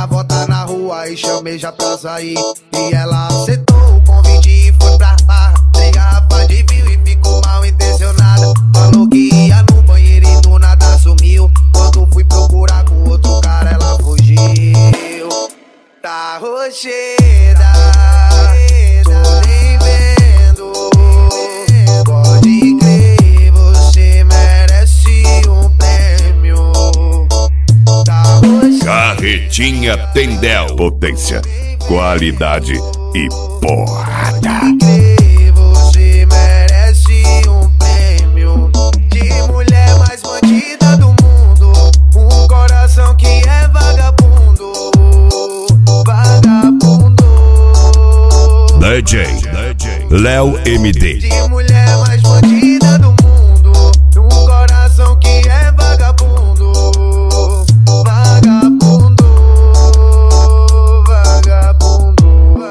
volta na rua e chamei já pra sair. E ela aceitou o convite e foi pra barra. 3 garrafas de vinho e ficou mal intencionada. Falou que ia no banheiro e do nada sumiu. Quando fui procurar com outro cara ela fugiu. Tá rocheda, tô nem vendo. Pode crer, você merece um prêmio. Tá rocheda. Carretinha Tendel. Potência, qualidade e porrada. Você merece um prêmio de mulher mais bandida do mundo. Um coração que é vagabundo. Vagabundo. DJ Léo MD. De mulher mais bandida do mundo. Um coração que é vagabundo. Vagabundo. Vagabundo.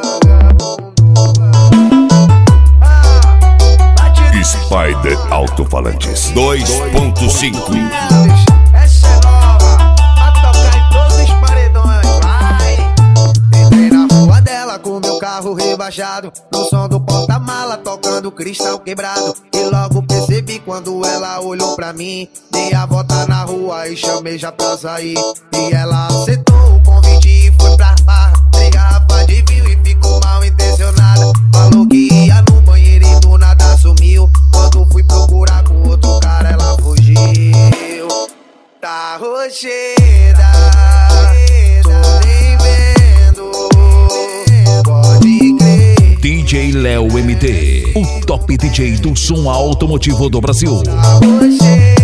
Vagabundo. Spider Alto-Falantes 2.5. Essa é nova, pra tocar em todos os paredões. Vai. Entrei na rua dela com meu carro rebaixado, no som do porta-mala tocando cristal quebrado. E logo percebi quando ela olhou pra mim. Dei a volta na rua e chamei já pra sair. E ela aceitou o convite e foi pra barra. 3 garrafas de vinho e ficou mal intencionada. Falou que ia no banheiro e do nada sumiu. Quando fui procurar com outro cara ela fugiu. Tá rocheda, tô nem vendo. Pode crer. DJ Léo MD, o top DJ do som automotivo do Brasil. Tá rocheda.